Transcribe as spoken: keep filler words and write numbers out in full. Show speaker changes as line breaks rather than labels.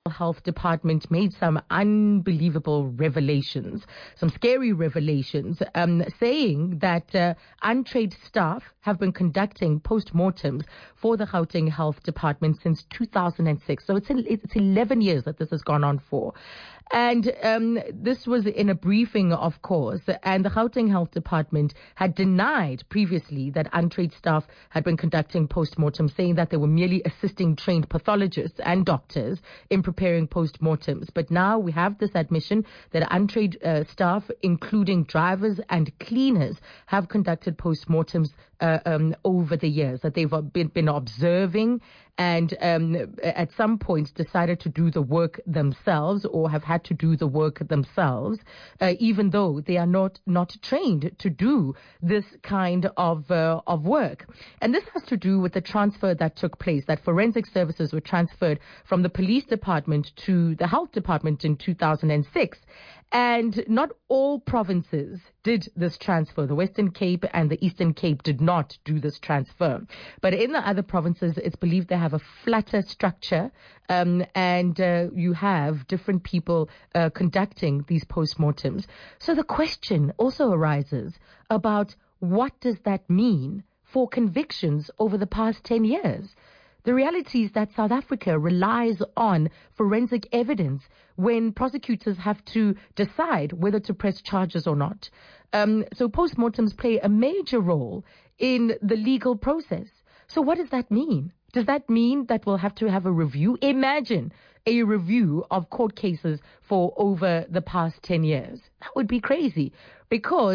Health Department made some unbelievable revelations, some scary revelations, um, saying that uh, untrained staff have been conducting post-mortems for the Gauteng Health Department since two thousand six. So it's, it's eleven years that this has gone on for. And um, this was in a briefing, of course, and the Gauteng Health Department had denied previously that untrained staff had been conducting post-mortems, saying that they were merely assisting trained pathologists and doctors in preparing post-mortems. But now we have this admission that untrained uh, staff, including drivers and cleaners, have conducted post-mortems uh, um, over the years, that they've been, been observing and um, at some point decided to do the work themselves or have had to do the work themselves, uh, even though they are not, not trained to do this kind of, uh, of work. And this has to do with the transfer that took place, that forensic services were transferred from the police department to the health department in two thousand six. And not all provinces did this transfer. The Western Cape and the Eastern Cape did not do this transfer. But in the other provinces, it's believed they have a flatter structure, um, and uh, you have different people uh, conducting these postmortems. So the question also arises about what does that mean for convictions over the past ten years? The reality is that South Africa relies on forensic evidence when prosecutors have to decide whether to press charges or not. Um, so postmortems play a major role in the legal process. So what does that mean? Does that mean that we'll have to have a review? Imagine a review of court cases for over the past ten years. That would be crazy, because